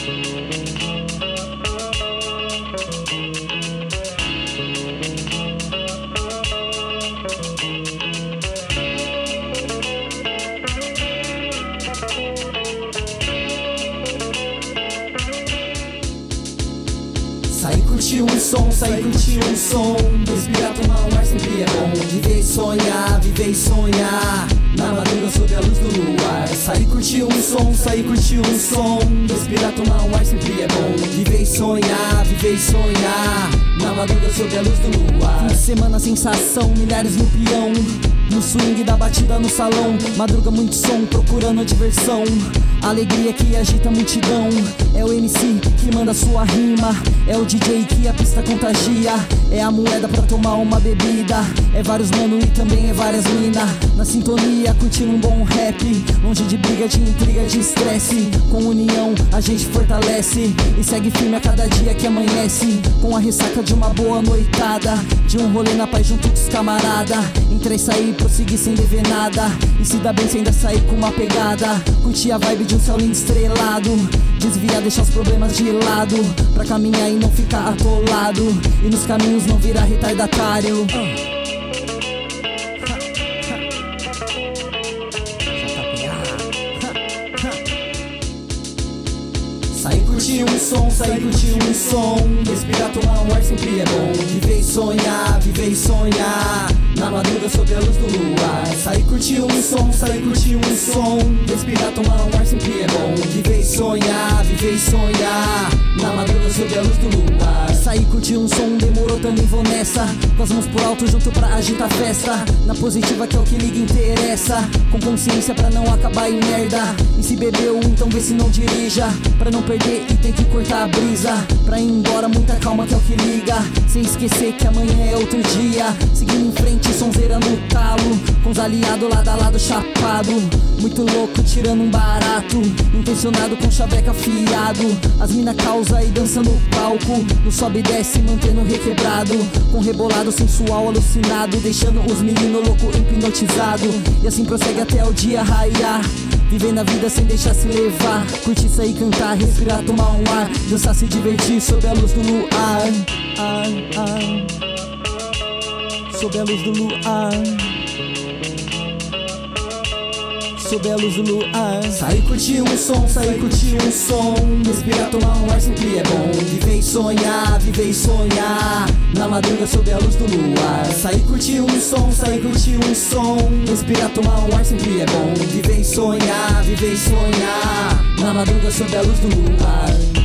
Sair curtir um som, sair curtir um som. Respirar, tomar um ar sempre é bom. Viver e sonhar na madrugada sob a luz do luar. Sair curtir um som, sair curtir um som. Respirar, tomar um ar sempre é bom. Viver e sonhar na madrugada sob a luz do luar. Fim de semana, sensação, milhares no peão. No swing da batida no salão. Madruga muito som, procurando diversão. Alegria que agita a multidão. É o MC que manda sua rima. É o DJ que a pista contagia. É a moeda pra tomar uma bebida. É vários mano e também é várias mina. Na sintonia, curtindo um bom rap. Longe de briga, de intriga, de estresse. Com união a gente fortalece. E segue firme a cada dia que amanhece. Com a ressaca de uma boa noitada. De um rolê na paz junto com os camarada. Entrar e sair, prosseguir sem dever nada. E se dá bem sem ainda sair com uma pegada. Curtir a vibe de um céu lindo estrelado. Desviar, deixar os problemas de lado. Pra caminhar e não ficar atolado. E nos caminhos não virar retardatário. Sair curtir um som, sair curtir um som. Respirar, tomar um ar sempre é bom. Viver e sonhar na madrugada sob a luz do luar. Sair curtir um som, sair curtir um som. Respirar, tomar um ar sempre é bom. Viver e sonhar na madrugada sob a luz do luar. Sair curtir um som, demorou, também vou nessa. Com as mãos pro alto junto pra agitar a festa. Na positiva que é o que liga interessa. Com consciência pra não acabar em merda. E se bebeu, então vê se não dirija. Pra não perder e tem que cortar a brisa. Pra ir embora, muita calma que é o que liga. Sem esquecer que amanhã é outro dia. Seguindo em frente, sonzeira no talo. Com os aliados lado a lado chapado. Muito louco, tirando um barato. Intencionado com chaveca afiado. As mina causa e dança no palco. No sobe e desce, mantendo requebrado. Com rebolado sensual alucinado. Deixando os meninos louco hipnotizado. E assim prossegue até o dia raiar. Vivendo a vida sem deixar se levar. Curtir, sair, cantar, respirar, tomar um ar. Dançar, se divertir sob a luz do luar. Sob a luz do luar. Sob a luz do luar. Sair curtir um som, sair curtir um som. Respirar, tomar um ar sempre é bom. Viver e sonhar na madrugada sob a luz do luar. Sair curtir um som, sair curtir um som. Respirar, tomar um ar sempre é bom. Viver e sonhar na madrugada sob a luz do luar.